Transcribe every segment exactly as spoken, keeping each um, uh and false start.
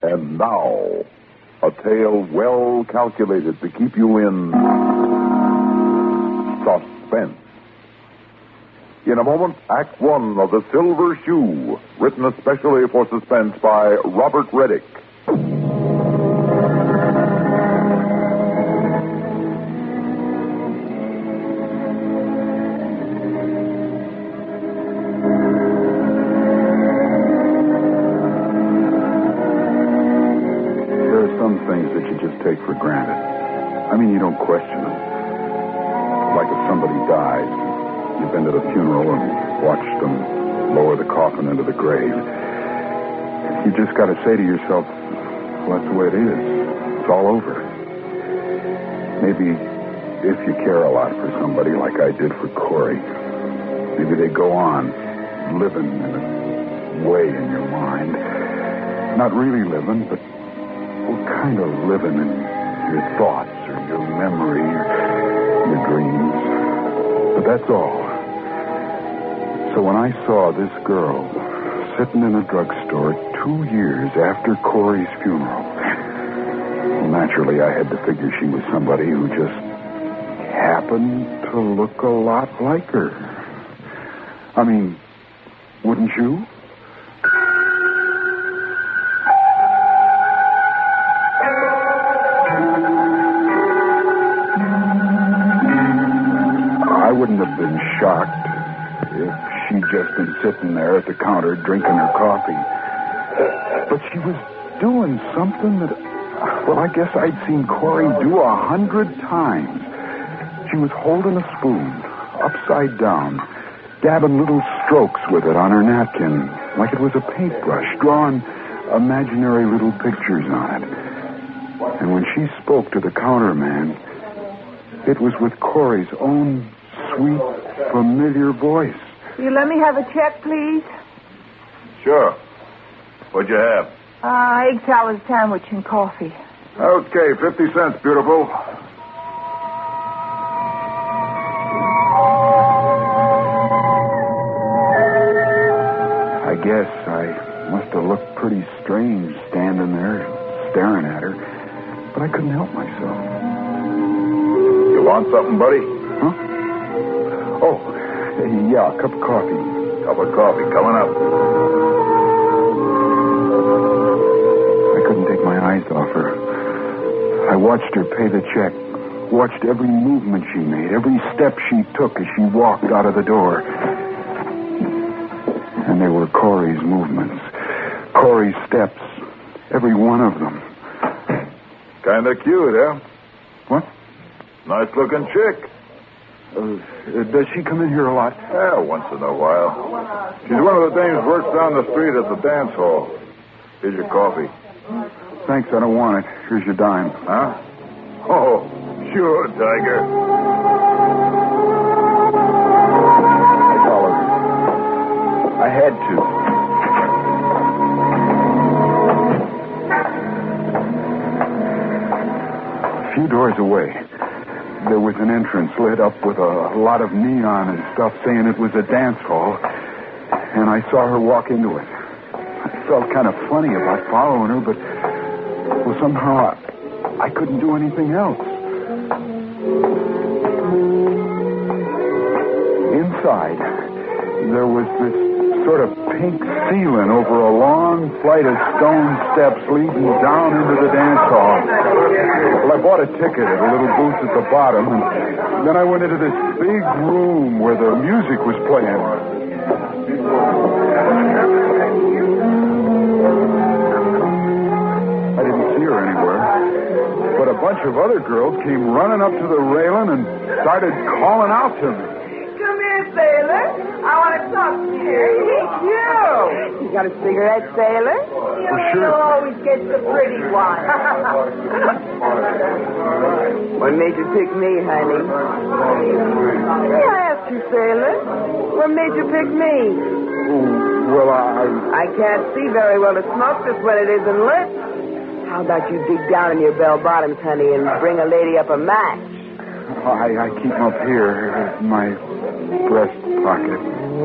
And now, a tale well calculated to keep you in suspense. In a moment, Act One of The Silver Shoe, written especially for suspense by Robert Reddick. Take for granted. I mean, you don't question them. Like if somebody died, you've been to the funeral and watched them lower the coffin into the grave. You just got to say to yourself, well, that's the way it is. It's all over. Maybe if you care a lot for somebody like I did for Corey, maybe they go on living in a way in your mind. Not really living, but what kind of living in your thoughts or your memory or your dreams. But that's all. So when I saw this girl sitting in a drugstore two years after Corey's funeral, well, naturally I had to figure she was somebody who just happened to look a lot like her. I mean, wouldn't you? I wouldn't have been shocked if she'd just been sitting there at the counter drinking her coffee. But she was doing something that, well, I guess I'd seen Corey do a hundred times. She was holding a spoon, upside down, dabbing little strokes with it on her napkin, like it was a paintbrush, drawing imaginary little pictures on it. And when she spoke to the counter man, it was with Corey's own sweet, familiar voice. Will you let me have a check, please? Sure. What'd you have? Uh, egg salad sandwich and coffee. Okay, fifty cents, beautiful. I guess I must have looked pretty strange standing there, staring at her, but I couldn't help myself. You want something, buddy? Huh? Oh, yeah, a cup of coffee. Cup of coffee coming up. I couldn't take my eyes off her. I watched her pay the check, watched every movement she made, every step she took as she walked out of the door. And they were Corey's movements, Corey's steps, every one of them. Kind of cute, huh? What? Nice-looking chick. Uh, does she come in here a lot? Yeah, once in a while. She's one of the dames who works down the street at the dance hall. Here's your coffee. Thanks, I don't want it. Here's your dime. Huh? Oh, sure, Tiger. I followed her. I had to. A few doors away, there was an entrance lit up with a lot of neon and stuff saying it was a dance hall, and I saw her walk into it. I felt kind of funny about following her, but, well, somehow I, I couldn't do anything else. Inside, there was this sort of pink ceiling over a long flight of stone steps leading down into the dance hall. Well, I bought a ticket at a little booth at the bottom, and then I went into this big room where the music was playing. I didn't see her anywhere, but a bunch of other girls came running up to the railing and started calling out to me. Come here, sailor. I want to talk to you. It's you. You got a cigarette, sailor? You Well, mean sure. you always get the pretty one. What made you pick me, honey? May I ask you, sailor? What made you pick me? Oh, well, I... I can't see very well to smoke this when it isn't lit. How about you dig down in your bell bottoms, honey, and bring a lady up a match? I, I keep them up here in my breast pocket.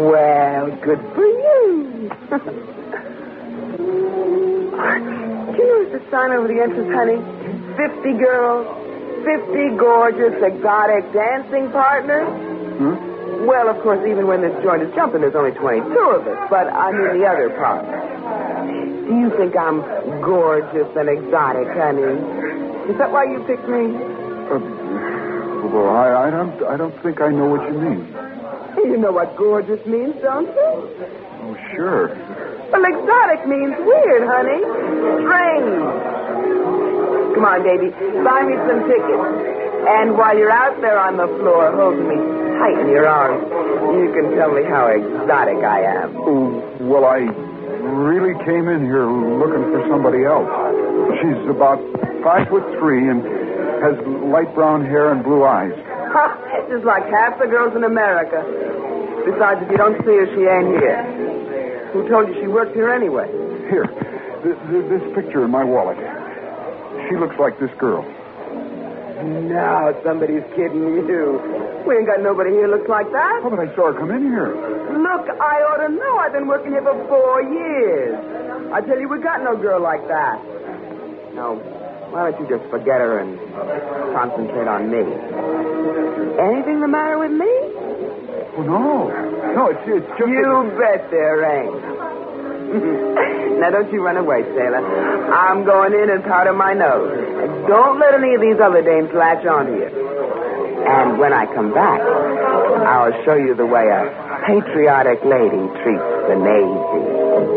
Well, good for you. Do you the sign over the entrance, honey? Fifty girls, fifty gorgeous, exotic dancing partners. Hmm? Well, of course, even when this joint is jumping, there's only twenty-two of us. But I mean the other partners. Do you think I'm gorgeous and exotic, honey? Is that why you picked me? Uh, well, I, I don't. I don't think I know what you mean. You know what gorgeous means, don't you? Oh, sure. Well, exotic means weird, honey. Strange. Come on, baby. Buy me some tickets. And while you're out there on the floor holding me tight in your arms, you can tell me how exotic I am. Oh, well, I really came in here looking for somebody else. She's about five foot three and has light brown hair and blue eyes. Just like half the girls in America. Besides, if you don't see her, she ain't here. Who told you she worked here anyway? Here, th- th- this picture in my wallet. She looks like this girl. No, somebody's kidding you. We ain't got nobody here looks like that. Oh, but I saw her come in here. Look, I ought to know. I've been working here for four years. I tell you, we got no girl like that. Now, why don't you just forget her and concentrate on me? Anything the matter with me? Oh, no. No, it's, it's just... You bet there ain't. Now, don't you run away, sailor. I'm going in and powder my nose. And don't let any of these other dames latch onto you. And when I come back, I'll show you the way a patriotic lady treats the Navy.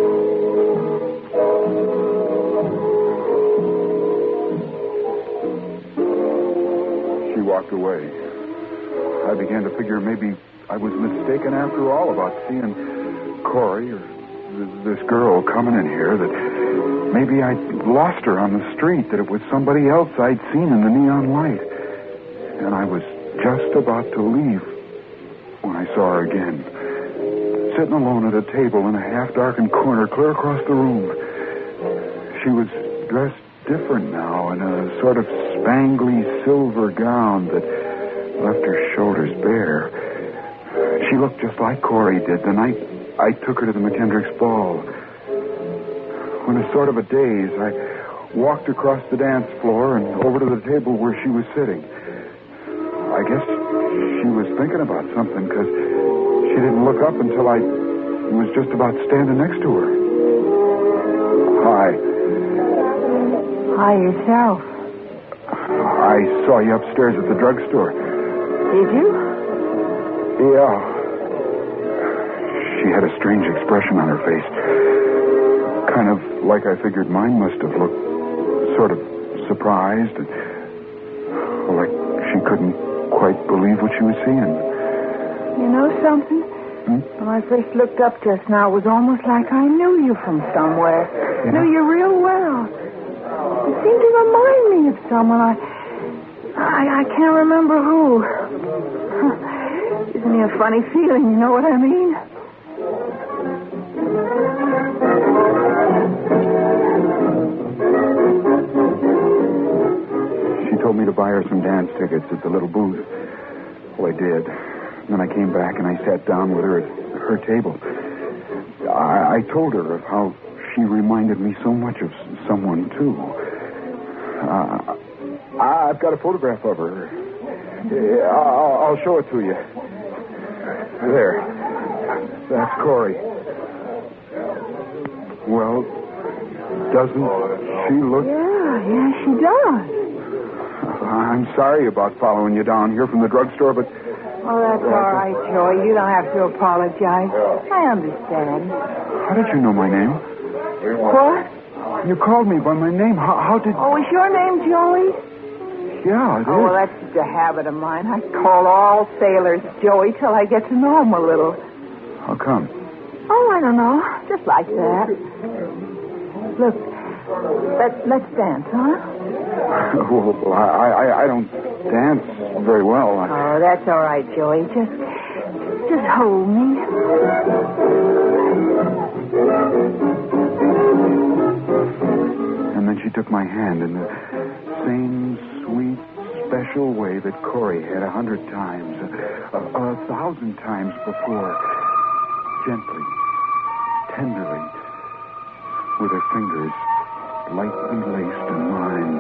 She walked away. I began to figure maybe I was mistaken after all about seeing Corey or th- this girl coming in here, that maybe I'd lost her on the street, that it was somebody else I'd seen in the neon light. And I was just about to leave when I saw her again, sitting alone at a table in a half-darkened corner clear across the room. She was dressed different now in a sort of spangly silver gown that left her shoulders bare. She looked just like Corey did the night I took her to the McKendrick's ball. In a sort of a daze, I walked across the dance floor and over to the table where she was sitting. I guess she was thinking about something, because she didn't look up until I was just about standing next to her. Hi. Hi, yourself. I saw you upstairs at the drugstore. Did you? Yeah. She had a strange expression on her face. Kind of like I figured mine must have looked. Sort of surprised. And, like she couldn't quite believe what she was seeing. You know something? Hmm? When I first looked up just now, it was almost like I knew you from somewhere. Yeah. Knew you real well. You seem to remind me of someone. I, I, I can't remember who. Gives me a funny feeling, you know what I mean? She told me to buy her some dance tickets at the little booth. Well, I did. Then I came back and I sat down with her at her table. I, I told her of how she reminded me so much of someone, too. Uh, I've got a photograph of her. Yeah, I'll, I'll show it to you. There. That's Corey. Well, doesn't she look... Yeah, yeah, she does. I'm sorry about following you down here from the drugstore, but... Oh, that's all right, Joey. You don't have to apologize. I understand. How did you know my name? What? You called me by my name. How, how did... Oh, is your name Joey? Yeah, it Oh, well, is. that's just a habit of mine. I call all sailors Joey till I get to know them a little. How come? Oh, I don't know. Just like that. Look, let, let's dance, huh? Well, I, I, I don't dance very well. I... Oh, that's all right, Joey. Just, just hold me. And then she took my hand in the same sweet, special way that Corey had a hundred times, a, a, a thousand times before. Gently, tenderly, with her fingers lightly laced in mine.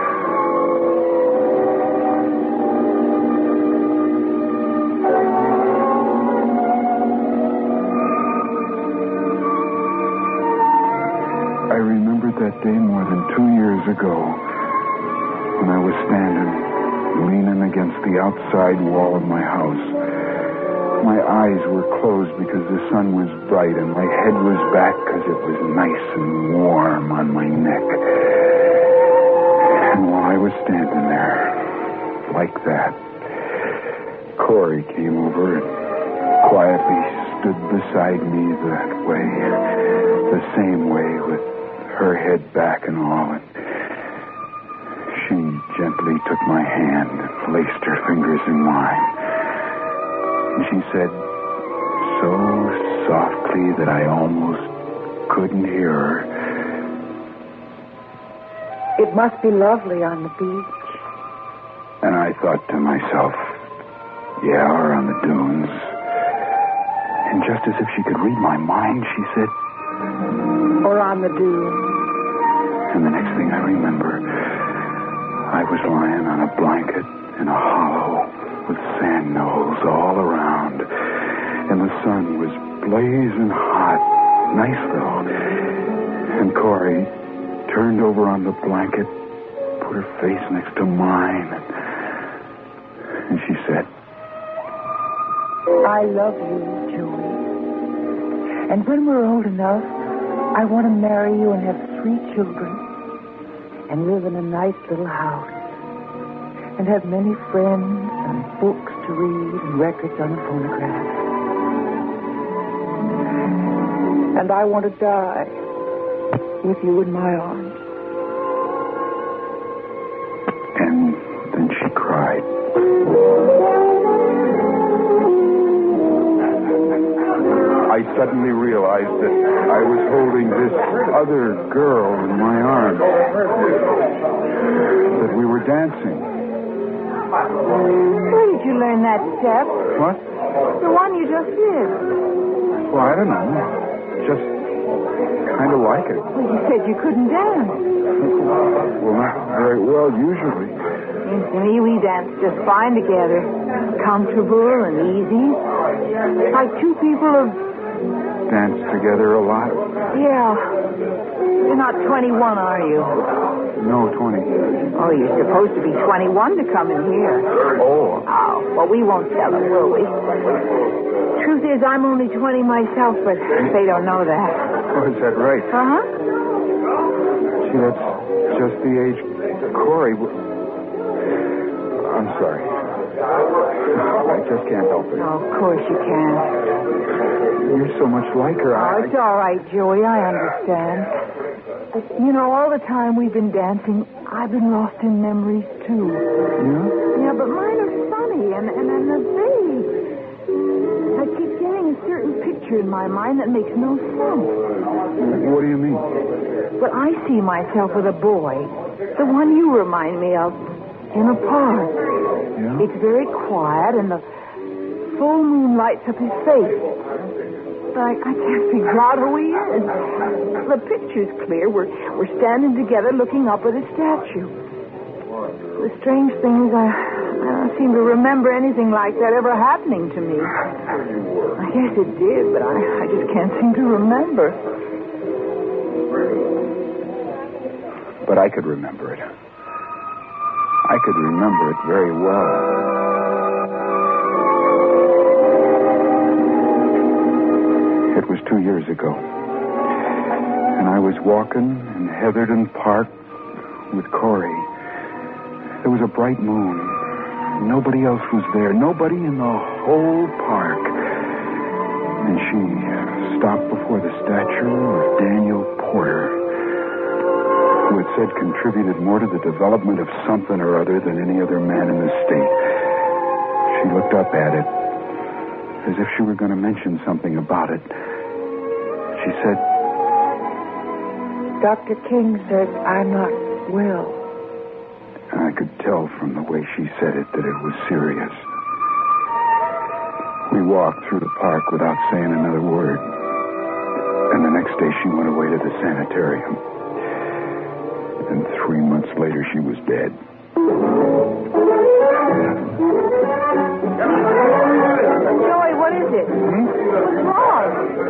I remembered that day more than two years ago when I was standing, leaning against the outside wall of my house. My eyes were closed because the sun was bright, and my head was back because it was nice and warm on my neck. And while I was standing there, like that, Corey came over and quietly stood beside me that way, the same way, with her head back and all. And she gently took my hand and placed her fingers in mine. And she said, so softly that I almost couldn't hear her, "It must be lovely on the beach." and I thought to myself, yeah, or on the dunes. And just as if she could read my mind, she said, "Or on the dunes." and the next thing I remember, I was lying on a blanket in a hollow with sand knolls all around, and the sun was blazing hot. Nice, though. And Corey turned over on the blanket, put her face next to mine, and she said, "I love you, Joey. And when we're old enough, I want to marry you and have three children and live in a nice little house and have many friends and books to read and records on a phonograph. And I want to die with you in my arms." and then she cried. I suddenly realized that I was holding this other girl in my arms, that we were dancing. Where did you learn that step? What? The one you just did. Well, I don't know. Just kind of like it. Well, you said you couldn't dance. Well, not very well, usually. Seems to me we dance just fine together. Comfortable and easy. Like two people have... Danced together a lot. Yeah. You're not twenty-one, are you? No, twenty. Oh, you're supposed to be twenty-one to come in here. Oh. Oh, well, we won't tell them, will we? Truth is, I'm only twenty myself, but they don't know that. Oh, is that right? Uh-huh. See, that's just the age Corey... w- I'm sorry. I just can't help it. Oh, of course you can. You're so much like her. Oh, I... it's all right, Joey. I understand. You know, all the time we've been dancing, I've been lost in memories, too. Yeah? Yeah, but mine are funny and, and, and they're vague. I keep getting a certain picture in my mind that makes no sense. What do you mean? But I see myself with a boy, the one you remind me of, in a park. Yeah? It's very quiet, and the full moon lights up his face. But I, I can't figure out who he is. The picture's clear. We're, we're standing together looking up at a statue. The strange thing is I, I don't seem to remember anything like that ever happening to me. I guess it did, but I, I just can't seem to remember. But I could remember it. I could remember it very well. It was two years ago. And I was walking in Heatherton Park with Corey. There was a bright moon. Nobody else was there. Nobody in the whole park. And she stopped before the statue of Daniel Porter, who it said contributed more to the development of something or other than any other man in the state. She looked up at it, as if she were going to mention something about it. She said, Doctor King said I'm not well. and I could tell from the way she said it that it was serious. We walked through the park without saying another word. And the next day she went away to the sanitarium. And three months later, she was dead. Joey, what is it? Hmm? What's wrong?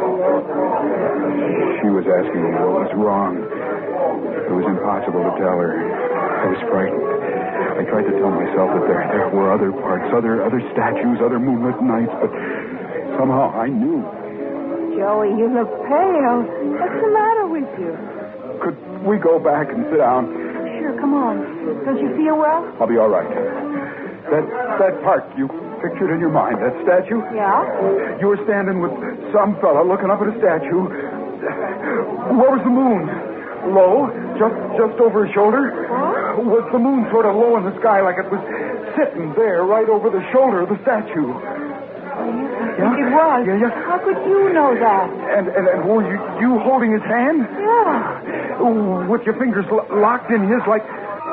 She was asking me what was wrong. It was impossible to tell her. I was frightened. I tried to tell myself that there, there were other parts, other other statues, other moonlit nights, but somehow I knew. Joey, you look pale. What's the matter with you? Could we go back and sit down? Sure, come on. Don't you feel well? I'll be all right. That that part you pictured in your mind, that statue? Yeah? You were standing with some fella looking up at a statue. Where was the moon? Low? Just just over his shoulder? What? Was the moon sort of low in the sky like it was sitting there right over the shoulder of the statue? I think Yeah? it was. Yeah, yeah. How could you know that? And, and, and were you, you holding his hand? Yeah. Ooh, with your fingers lo- locked in his like...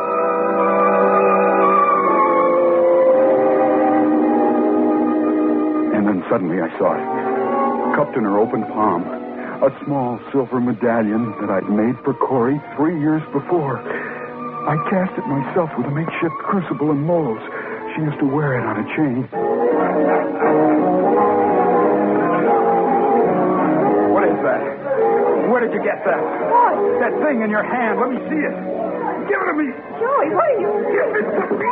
And then suddenly I saw it. Cupped in her open palm. A small silver medallion that I'd made for Corey three years before. I cast it myself with a makeshift crucible and molds. She used to wear it on a chain. What is that? Where did you get that? What? That thing in your hand. Let me see it. Give it to me. Joey, what are you... Give it to me.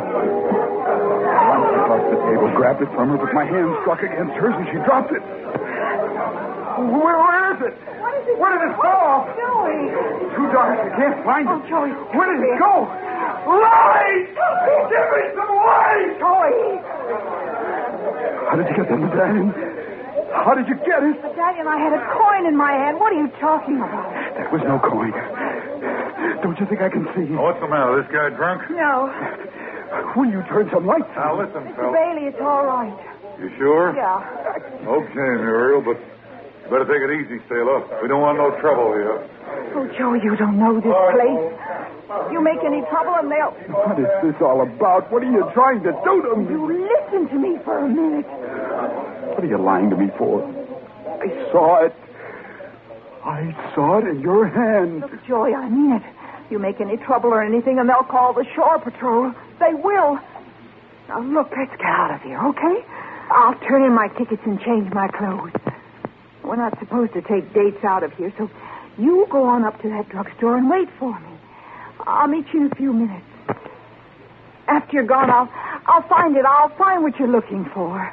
I launched across the table, grabbed it from her, but my hand struck against hers and she dropped it. Where, where is it? What is it? Where did it fall? Joey. It's too dark. I can't find it. Oh, Joey. Where did it go? Light! Give me some light! Joey. How did you get that medallion? How did you get it? Medallion, I had a coin in my hand. What are you talking about? That was no coin. Don't you think I can see? Oh, what's the matter? This guy drunk? No. Will you turn some lights Now, on? listen, Mister fella. Bailey, it's all right. You sure? Yeah. Okay, Muriel, but you better take it easy, sailor. We don't want no trouble here. Oh, Joey, you don't know this place. You make any trouble and they'll... What is this all about? What are you trying to do to me? You listen to me for a minute. What are you lying to me for? I saw it. I saw it in your hand. Look, Joey, I mean it. You make any trouble or anything and they'll call the shore patrol. They will. Now, look, let's get out of here, okay? I'll turn in my tickets and change my clothes. We're not supposed to take dates out of here, so you go on up to that drugstore and wait for me. I'll meet you in a few minutes. After you're gone, I'll, I'll find it. I'll find what you're looking for.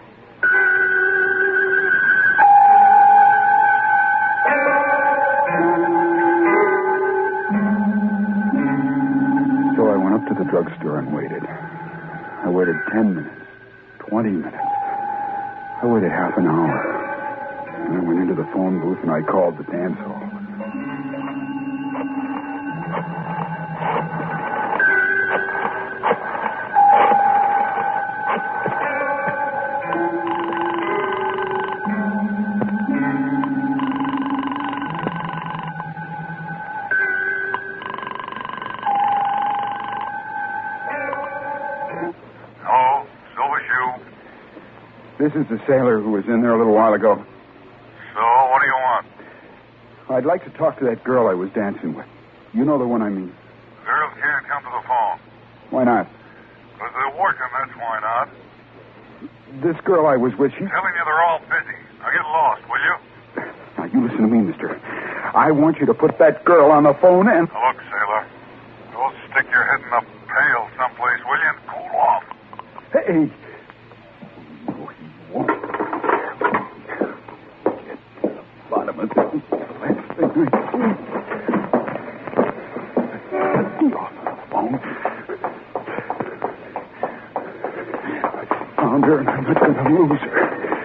So I went up to the drugstore and waited. I waited ten minutes, twenty minutes. I waited half an hour. And I went into the phone booth and I called the dance hall. Hello, Silver Shoe. This is the sailor who was in there a little while ago. So, what do you want? I'd like to talk to that girl I was dancing with. You know the one I mean. Girls can't come to the phone. Why not? Because they're working, that's why not. This girl I was with, she... Telling you they're all busy. Now get lost, will you? Now, you listen to me, mister. I want you to put that girl on the phone and... Now, look, sailor. Go stick your head in a pail someplace, will you, and cool off. Hey! No, he won't. Get to the bottom of this. Let's figure it out. Get off the phone. I found her and I'm not going to lose her.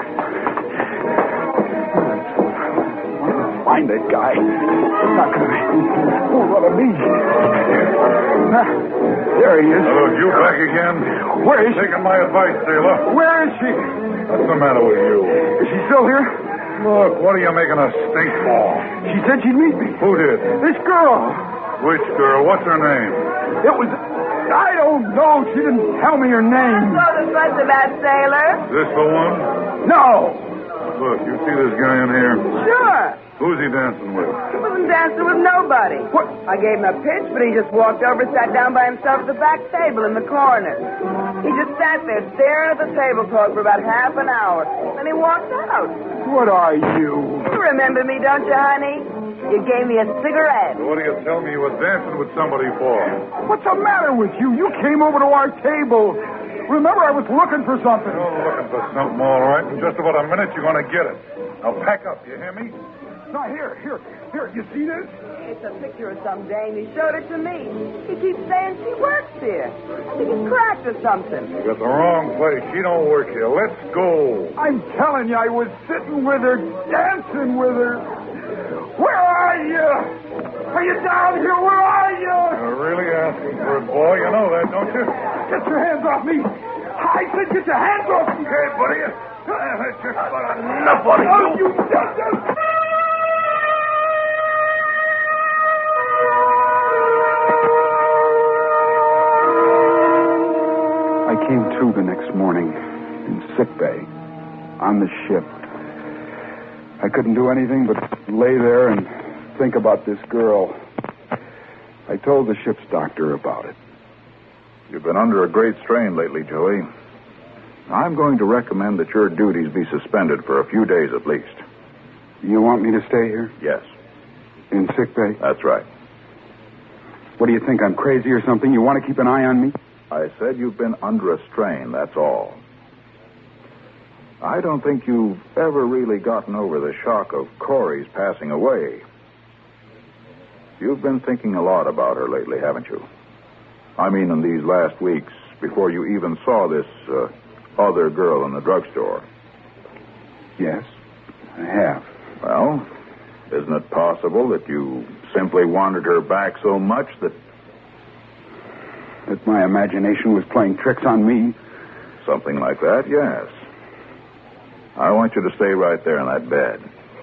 Find that guy. It's not going to pull one of me. Ah, there he is. Hello, you back again? Where is she? Taking my advice, sailor. Where is she? What's the matter with you? Is she still here? Look, what are you making a stink for? She said she'd meet me. Who did? This girl. Which girl? What's her name? It was... I don't know. She didn't tell me her name. So the fuss about sailor? This the one? No. Look, you see this guy in here? Sure. Who's he dancing with? He wasn't dancing with nobody. What? I gave him a pitch, but he just walked over, sat down by himself at the back table in the corner. He just sat there staring at the tablecloth for about half an hour. Then he walked out. What are you? You remember me, don't you, honey? You gave me a cigarette. So what do you tell me you were dancing with somebody for? What's the matter with you? You came over to our table. Remember, I was looking for something. You're looking for something, all right. In just about a minute, you're going to get it. Now pack up, you hear me? Now, here, here, here. You see this? It's a picture of some dame. He showed it to me. He keeps saying she works here. I think he's cracked or something. You got the wrong place. She don't work here. Let's go. I'm telling you, I was sitting with her, dancing with her. Where are you? Are you down here? Where are you? You're really asking for it, boy. You know that, don't you? Get your hands off me. I said get your hands off me. Okay, buddy. That's just about enough on Oh, you did this. I came to the next morning in sick bay on the ship. I couldn't do anything but lay there and think about this girl. I told the ship's doctor about it. You've been under a great strain lately, Joey. I'm going to recommend that your duties be suspended for a few days at least. You want me to stay here? Yes, In sick bay? that's right. What do you think, I'm crazy or something? You want to keep an eye on me? I said you've been under a strain, that's all. I don't think you've ever really gotten over the shock of Corey's passing away. You've been thinking a lot about her lately, haven't you? I mean, in these last weeks, before you even saw this uh, other girl in the drugstore. Yes, I have. Well, isn't it possible that you simply wanted her back so much that... That my imagination was playing tricks on me? Something like that, yes. I want you to stay right there in that bed.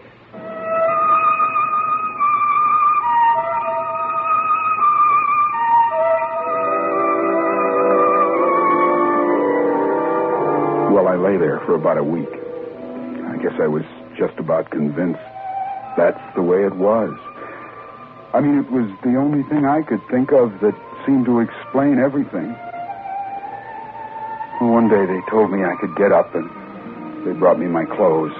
Well, I lay there for about a week. I guess I was just about convinced that's the way it was. I mean, it was the only thing I could think of that seemed to explain everything. One day they told me I could get up, and they brought me my clothes.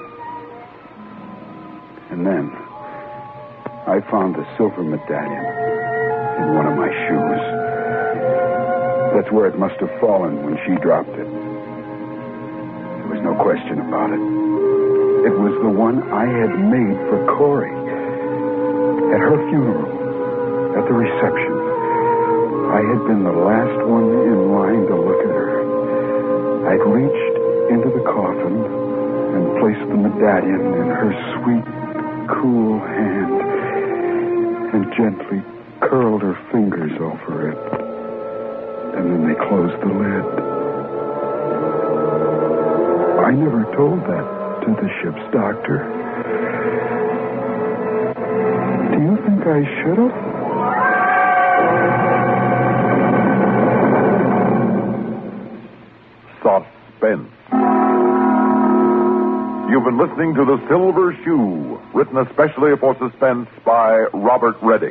And then I found the silver medallion in one of my shoes. That's where it must have fallen when she dropped it. There was no question about it. It was the one I had made for Corey. At her funeral, at the reception, I had been the last one in line to look at her. I'd reached into the coffin and placed the medallion in her sweet, cool hand and gently curled her fingers over it. And then they closed the lid. I never told that to the ship's doctor. Do you think I should have? Suspense. You've been listening to The Silver Shoe, written especially for Suspense by Robert Reddick.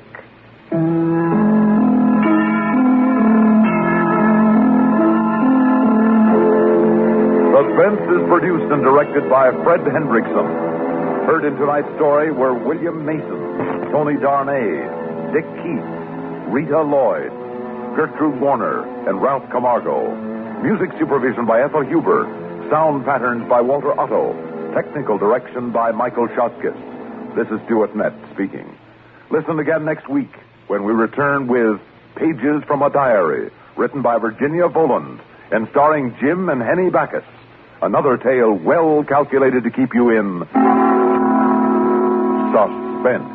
Suspense is produced and directed by Fred Hendrickson. Heard in tonight's story were William Mason, Tony Darnay, Dick Keith, Rita Lloyd, Gertrude Warner, and Ralph Camargo. Music supervision by Ethel Huber. Sound patterns by Walter Otto. Technical direction by Michael Shotkis. This is Stuart Nett speaking. Listen again next week when we return with Pages from a Diary, written by Virginia Voland and starring Jim and Henny Backus. Another tale well calculated to keep you in suspense.